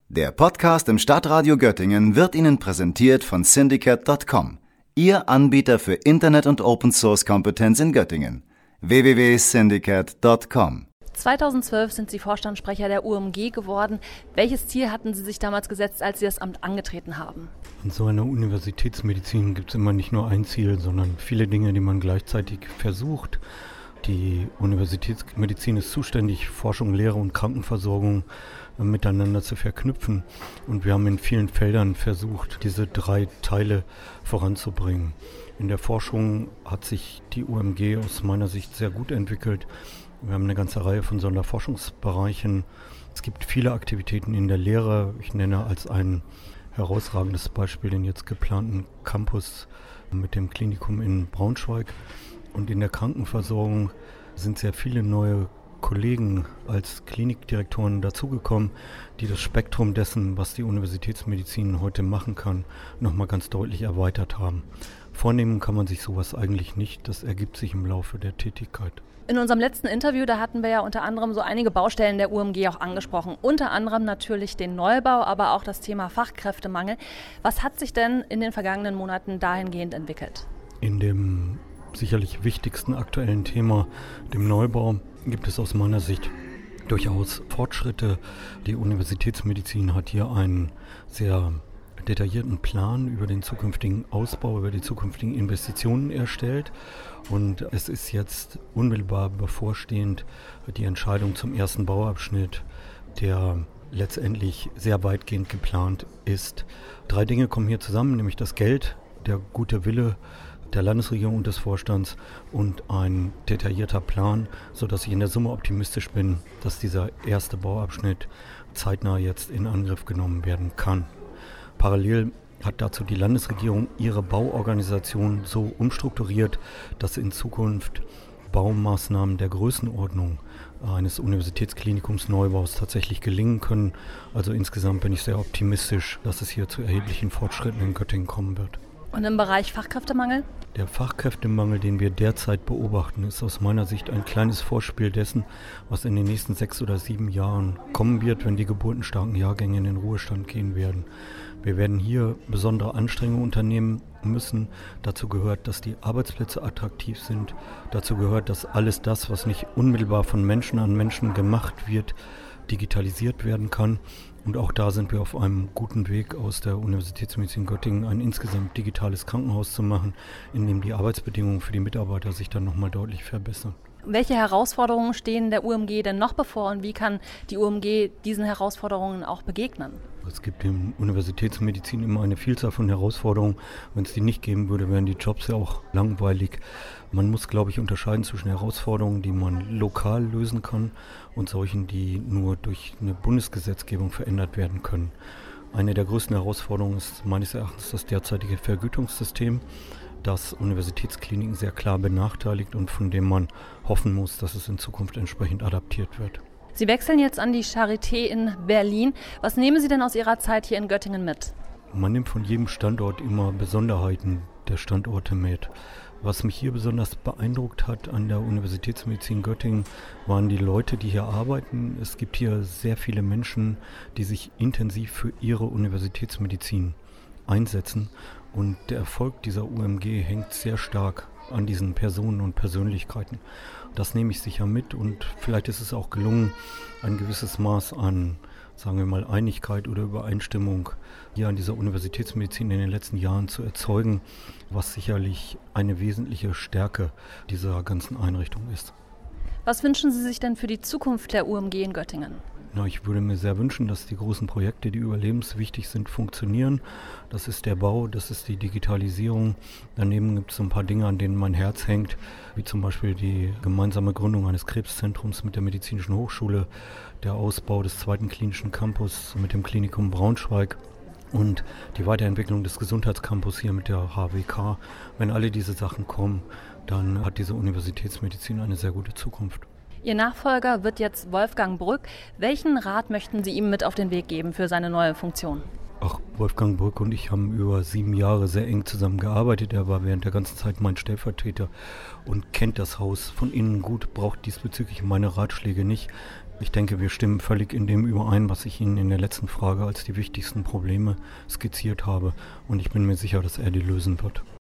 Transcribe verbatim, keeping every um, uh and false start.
Der Podcast im Stadtradio Göttingen wird Ihnen präsentiert von Syndicate Punkt com, Ihr Anbieter für Internet- und Open-Source-Kompetenz in Göttingen. w w w punkt syndicate punkt com. zweitausendzwölf sind Sie Vorstandssprecher der U M G geworden. Welches Ziel hatten Sie sich damals gesetzt, als Sie das Amt angetreten haben? In so einer Universitätsmedizin gibt es immer nicht nur ein Ziel, sondern viele Dinge, die man gleichzeitig versucht. Die Universitätsmedizin ist zuständig, Forschung, Lehre und Krankenversorgung äh, miteinander zu verknüpfen. Und wir haben in vielen Feldern versucht, diese drei Teile voranzubringen. In der Forschung hat sich die U M G aus meiner Sicht sehr gut entwickelt. Wir haben eine ganze Reihe von Sonderforschungsbereichen. Es gibt viele Aktivitäten in der Lehre. Ich nenne als ein herausragendes Beispiel den jetzt geplanten Campus mit dem Klinikum in Braunschweig. Und in der Krankenversorgung sind sehr viele neue Kollegen als Klinikdirektoren dazugekommen, die das Spektrum dessen, was die Universitätsmedizin heute machen kann, nochmal ganz deutlich erweitert haben. Vornehmen kann man sich sowas eigentlich nicht, das ergibt sich im Laufe der Tätigkeit. In unserem letzten Interview, da hatten wir ja unter anderem so einige Baustellen der U M G auch angesprochen. Unter anderem natürlich den Neubau, aber auch das Thema Fachkräftemangel. Was hat sich denn in den vergangenen Monaten dahingehend entwickelt? In dem sicherlich wichtigsten aktuellen Thema, dem Neubau, gibt es aus meiner Sicht durchaus Fortschritte. Die Universitätsmedizin hat hier einen sehr detaillierten Plan über den zukünftigen Ausbau, über die zukünftigen Investitionen erstellt. Und es ist jetzt unmittelbar bevorstehend die Entscheidung zum ersten Bauabschnitt, der letztendlich sehr weitgehend geplant ist. Drei Dinge kommen hier zusammen, nämlich das Geld, der gute Wille der Landesregierung und des Vorstands und ein detaillierter Plan, sodass ich in der Summe optimistisch bin, dass dieser erste Bauabschnitt zeitnah jetzt in Angriff genommen werden kann. Parallel hat dazu die Landesregierung ihre Bauorganisation so umstrukturiert, dass in Zukunft Baumaßnahmen der Größenordnung eines Universitätsklinikums Neubaus tatsächlich gelingen können. Also insgesamt bin ich sehr optimistisch, dass es hier zu erheblichen Fortschritten in Göttingen kommen wird. Und im Bereich Fachkräftemangel? Der Fachkräftemangel, den wir derzeit beobachten, ist aus meiner Sicht ein kleines Vorspiel dessen, was in den nächsten sechs oder sieben Jahren kommen wird, wenn die geburtenstarken Jahrgänge in den Ruhestand gehen werden. Wir werden hier besondere Anstrengungen unternehmen müssen. Dazu gehört, dass die Arbeitsplätze attraktiv sind. Dazu gehört, dass alles das, was nicht unmittelbar von Menschen an Menschen gemacht wird, digitalisiert werden kann. Und auch da sind wir auf einem guten Weg, aus der Universitätsmedizin Göttingen ein insgesamt digitales Krankenhaus zu machen, in dem die Arbeitsbedingungen für die Mitarbeiter sich dann nochmal deutlich verbessern. Welche Herausforderungen stehen der U M G denn noch bevor und wie kann die U M G diesen Herausforderungen auch begegnen? Es gibt in Universitätsmedizin immer eine Vielzahl von Herausforderungen. Wenn es die nicht geben würde, wären die Jobs ja auch langweilig. Man muss, glaube ich, unterscheiden zwischen Herausforderungen, die man lokal lösen kann und solchen, die nur durch eine Bundesgesetzgebung verändert werden können. Eine der größten Herausforderungen ist meines Erachtens das derzeitige Vergütungssystem, das Universitätskliniken sehr klar benachteiligt und von dem man hoffen muss, dass es in Zukunft entsprechend adaptiert wird. Sie wechseln jetzt an die Charité in Berlin. Was nehmen Sie denn aus Ihrer Zeit hier in Göttingen mit? Man nimmt von jedem Standort immer Besonderheiten der Standorte mit. Was mich hier besonders beeindruckt hat an der Universitätsmedizin Göttingen, waren die Leute, die hier arbeiten. Es gibt hier sehr viele Menschen, die sich intensiv für ihre Universitätsmedizin einsetzen. Und der Erfolg dieser U M G hängt sehr stark an diesen Personen und Persönlichkeiten. Das nehme ich sicher mit und vielleicht ist es auch gelungen, ein gewisses Maß an, sagen wir mal, Einigkeit oder Übereinstimmung hier an dieser Universitätsmedizin in den letzten Jahren zu erzeugen, was sicherlich eine wesentliche Stärke dieser ganzen Einrichtung ist. Was wünschen Sie sich denn für die Zukunft der U M G in Göttingen? Na, ich würde mir sehr wünschen, dass die großen Projekte, die überlebenswichtig sind, funktionieren. Das ist der Bau, das ist die Digitalisierung. Daneben gibt es so ein paar Dinge, an denen mein Herz hängt, wie zum Beispiel die gemeinsame Gründung eines Krebszentrums mit der Medizinischen Hochschule, der Ausbau des zweiten klinischen Campus mit dem Klinikum Braunschweig und die Weiterentwicklung des Gesundheitscampus hier mit der H W K. Wenn alle diese Sachen kommen, dann hat diese Universitätsmedizin eine sehr gute Zukunft. Ihr Nachfolger wird jetzt Wolfgang Brück. Welchen Rat möchten Sie ihm mit auf den Weg geben für seine neue Funktion? Ach, Wolfgang Brück und ich haben über sieben Jahre sehr eng zusammengearbeitet. Er war während der ganzen Zeit mein Stellvertreter und kennt das Haus von innen gut, braucht diesbezüglich meine Ratschläge nicht. Ich denke, wir stimmen völlig in dem überein, was ich Ihnen in der letzten Frage als die wichtigsten Probleme skizziert habe. Und ich bin mir sicher, dass er die lösen wird.